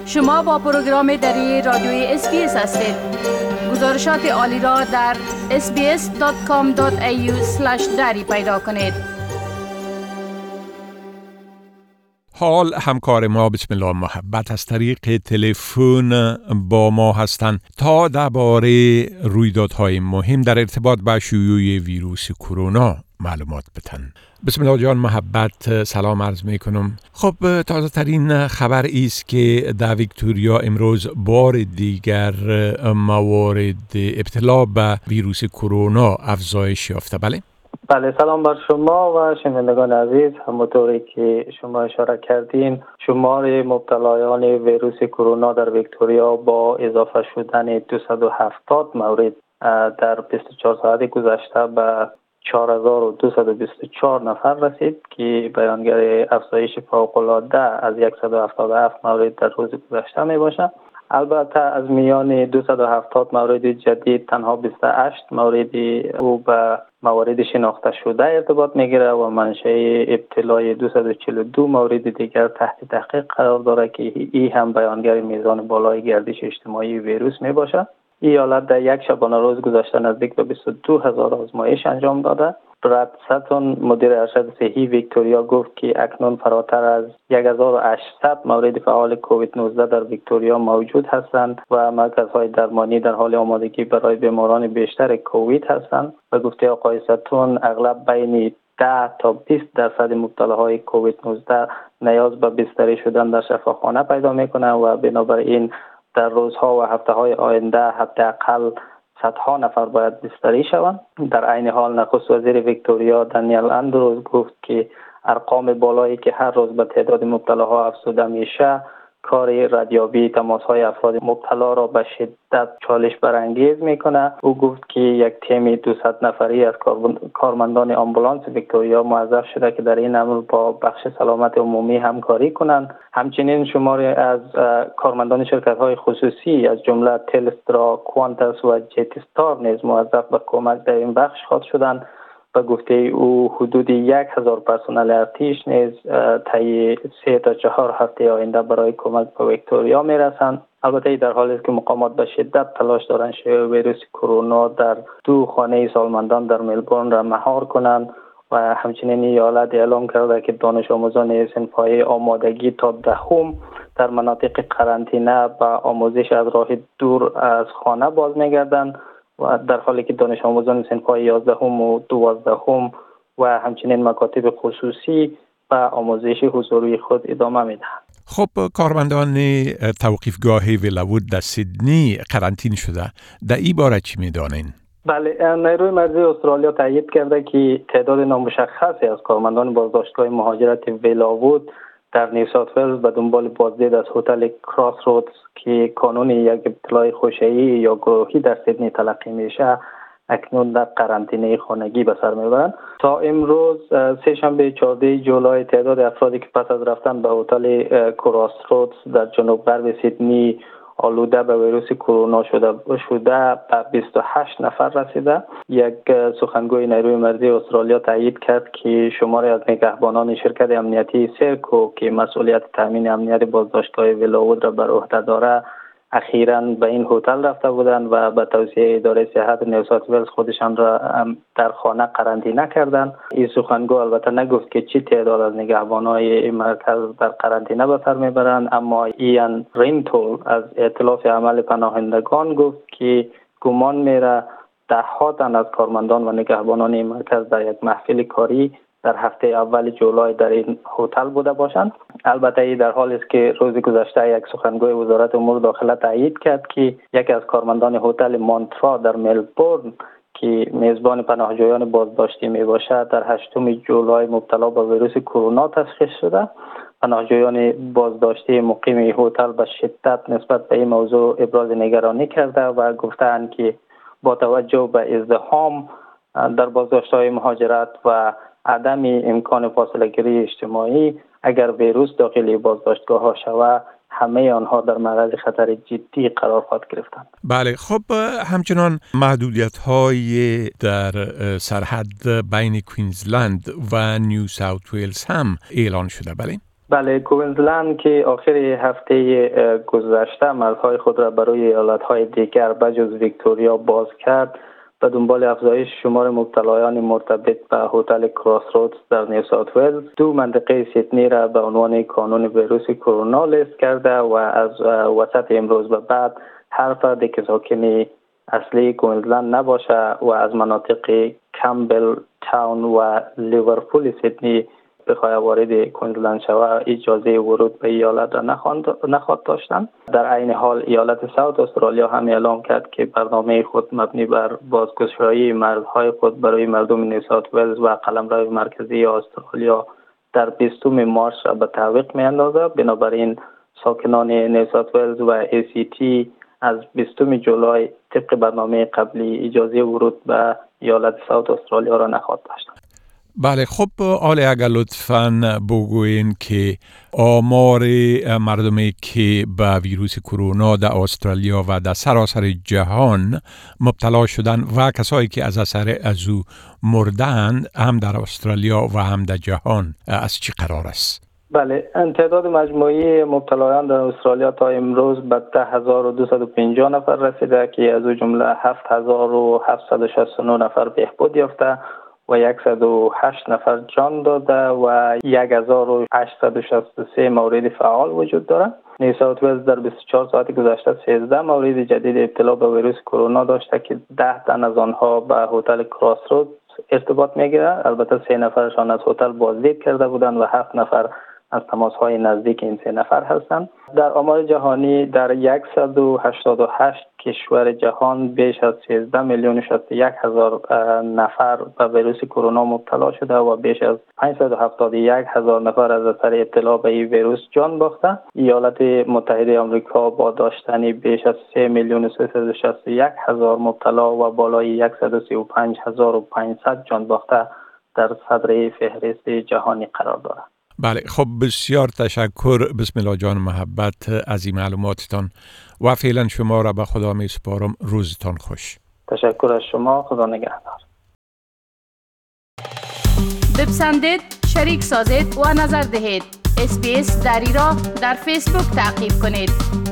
شما با پروگرام دری رادیوی اسپیس هستید. گزارشات عالی را در sbs.com.au/dari پیدا کنید. حال همکار ما بسم الله محبت از طریق تلفن با ما هستند تا درباره رویدادهای مهم در ارتباط با شیوع ویروس کرونا معلومات بدن. بسم الله جان محبت، سلام عرض می کنم. خب تازه ترین خبر است که در ویکتوریا امروز بار دیگر موارد ابتلا به ویروس کرونا افزایش یافته. بله، سلام بر شما و شنوندگان عزیز. همونطوری که شما اشاره کردین، شمار مبتلایان ویروس کرونا در ویکتوریا با اضافه شدن 270 مورد در 24 ساعت گذشته به 4224 نفر رسید که بیانگر افزایش فوق‌العاده از 177 مورد در روز گذشته می باشد. البته از میان 270 مورد جدید تنها 28 مورد او به موارد شناخته شده ارتباط میگیره و منشأ ابتلای 242 مورد دیگر تحت تحقیق قرار داره که این هم بیانگر میزان بالای گردش اجتماعی ویروس می باشد. این حالت در یک شبانه روز گذشته نزدیک به 22,000 آزمایش انجام داده. براد ساتون مدیر ارشد صحی ویکتوریا گفت که اکنون فراتر از 1800 مورد فعال کووید 19 در ویکتوریا موجود هستند و مرکزهای درمانی در حال آمادگی برای بیماران بیشتر کووید هستند. و گفته آقای ساتون اغلب بین 10 تا 20% مبتلاهای کووید 19 نیاز به بستری شدن در شفاخانه پیدا میکنند و بنابراین در روزها و هفته‌های آینده حداقل صدها نفر باید بستری شوند. در عین حال نخست وزیر ویکتوریا دانیل اندروز گفت که ارقام بالایی که هر روز به تعداد مبتلاها افزوده میشه کار ردیابی تماس‌های افراد مبتلا را به شدت چالش برانگیز میکنه. او گفت که یک تیم 200 نفری از کارمندان آمبولانس ویکتوریا موظف شده که در این امر با بخش سلامت عمومی همکاری کنند. همچنین شماری از کارمندان شرکت‌های خصوصی از جمله تلسترا، کوانتاس و جت استار نیز موظف به کمک در این بخش خواهد شدند. و گفته او حدود 1000 پرسنل ارتش نیز طی 3 تا 4 هفته آینده برای کمک به ویکتوریا میرسند. البته در حالی است که مقامات به شدت تلاش دارند شیوع ویروس کرونا در 2 خانه سالمندان در ملبورن را مهار کنند و همچنین ایالت اعلام کرده که دانش آموزان صنف‌های آمادگی تا 10 در مناطق قرنطینه به آموزش از راه دور از خانه باز می‌گردند و در حالی که دانش آموزان صنف‌های 11 و 12 و همچنین مکاتب خصوصی به آموزش حضوری خود ادامه می‌دهند. خب کارمندان توقیفگاه ویلوود در سیدنی قرنطینه شده. در این باره چی می‌دانین؟ بله، نیروی مرزی استرالیا تایید کرده که تعداد نامشخصی از کارمندان بازداشتگاه مهاجرت ویلوود در نیو ساوت ولز به دنبال بازدید از هتل کراس رودز که کانون یک ابتلای خوشایی یا گروهی در سیدنی تلقی میشه اکنون در قرنطینه خانگی به سر میبرند. تا امروز سه‌شنبه 14 جولای تعداد افرادی که پس از رفتن به هتل کراس رودز در جنوب غرب سیدنی آلوده به ویروس کرونا شده به 28 نفر رسیده. یک سخنگوی نیروی مرزی استرالیا تایید کرد که شماری از نگهبانان شرکت امنیتی سرکو که مسئولیت تامین امنیت بازداشتگاه ویلوود را بر عهده داره اخیراً به این هتل رفته بودند و به توصیه اداره صحت نیو ساوت ولز خودشان را در خانه قرنطینه کردند. این سخنگو البته نگفت که چه تعداد از نگهبانای این مرکز در قرنطینه به سر میبرند، اما ایان رینتول از ائتلاف عمل پناهندگان گفت که گمان میره 10 تن از کارمندان و نگهبانان این مرکز در یک محفل کاری در هفته اول جولای در این هتل بوده باشند. البته ای در حالی است که روز گذشته یک سخنگوی وزارت امور داخله تایید کرد که یکی از کارمندان هتل مونترا در ملبورن که میزبان پناهجویان بازداشتی می باشد در 8 جولای مبتلا به ویروس کرونا تشخیص شده. پناهجویان بازداشتی مقیم هتل به شدت نسبت به این موضوع ابراز نگرانی کرده و گفتند که با توجه به ازدحام در بازداشت‌های مهاجرت و عدم امکان فاصله گیری اجتماعی اگر ویروس داخل بازداشتگاه ها شود همه آنها در معرض خطر جدی قرار خواهد گرفتند. بله، خب همچنان محدودیت‌های در سرحد بین کوینزلند و نیو ساوت ویلز هم اعلان شده. بله بله، کوینزلند که آخر هفته گذشته مرزهای خود را برای ایالت‌های دیگر بجز ویکتوریا باز کرد، به دنبال افزایش شمار مبتلایان مرتبط به هتل کراسرودز در نیو ساوت ولز، دو منطقه سیدنی را به عنوان کانون ویروس کرونا لیست کرده و از وسط امروز به بعد هر فردی که ساکن اصلی کوینزلند نباشه و از مناطق کمبل تاون و لیورپول سیدنی بخواه وارد کوینزلند شود اجازه ورود به ایالت را نخواهد داشتند. در عین حال ایالت ساوت استرالیا هم اعلام کرد که برنامه خود مبنی بر بازگشایی مرزهای خود برای مردم نیو ساوت ولز و قلمرو مرکزی استرالیا در 20 مارس را به تعویق می‌اندازد. بنابراین ساکنان نیو ساوت ولز و ACT از 20 جولای طبق برنامه قبلی اجازه ورود به ایالت ساوت استرالیا را نخواهد داشتند. بله، خب آلی اگر لطفاً بگوین که آمار مردمی که به ویروس کرونا در استرالیا و در سراسر جهان مبتلا شدن و کسایی که از اثر از او مردن هم در استرالیا و هم در جهان از چی قرار است؟ بله، تعداد مجموعی مبتلایان در استرالیا تا امروز به 10,250 نفر رسیده که از او جمله 7,769 نفر بهبود یافته و 108 نفر جان داده و 1,863 مورد فعال وجود دارد. نیو ساوت ولز در 24 ساعت گذشته 13 مورد جدید ابتلا به ویروس کرونا داشته که 10 تن از آنها به هتل کراسرودز ارتباط میگیرد. البته 3 نفرشان از هتل بازدید کرده بودند و 7 نفر از تماس‌های نزدیک این 3 نفر هستند. در آمار جهانی در 188 کشور جهان بیش از 13,061,000 نفر به ویروس کرونا مبتلا شده و بیش از 571,000 نفر از اثر ابتلا به این ویروس جان باخته. ایالات متحده آمریکا با داشتن بیش از 3,361,000 مبتلا و بالای 135,500 جان باخته در صدر فهرست جهانی قرار دارد. بله، خب بسیار تشکر بسم الله جان محبت از این معلوماتتان و فعلا شما را به خدا می سپارم. روزتان خوش. تشکر از شما. خدا نگهدار. بپسندید، شریک سازید و نظر دهید. SBS دری را در فیسبوک تعقیب کنید.